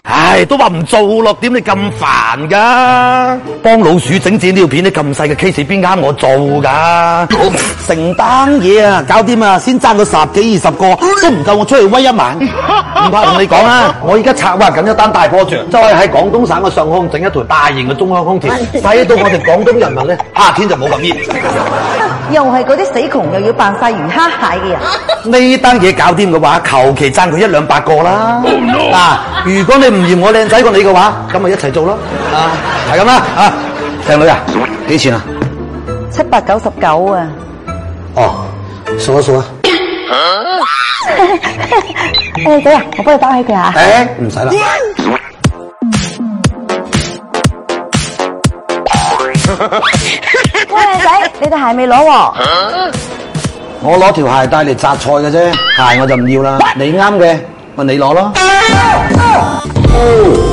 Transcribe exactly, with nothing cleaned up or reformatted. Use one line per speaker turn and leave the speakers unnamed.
唉，都話唔做咯，點你咁煩噶？幫老鼠整紙尿片啲咁細嘅 case 邊啱我做噶？成單嘢啊，搞掂啊，先爭個十幾二十個，都唔夠我出去威一晚。唔怕同你講啦，我而家策劃緊一單大 project，就係喺廣東省嘅上空整一台大型嘅中央空調，使到我哋廣東人民咧夏天就冇咁熱。
又係嗰啲死窮又要扮晒魚蝦蟹嘅人。
呢單嘢搞掂嘅話，求其爭佢一兩百個啦。嗱、oh, no. 啊，如果你唔嫌我靚仔過你嘅話，咁咪一齊做咯。啊，係咁啦。啊，靚女啊，幾錢啊？
七百九十九啊。
哦，數一數啊。
誒，仔啊，我幫你包起佢啊。
誒，唔使啦。
喂，靚仔，你對鞋未攞喎？
我攞條鞋帶嚟摘菜嘅啫，鞋我就唔要啦。你啱嘅，咪你攞咯。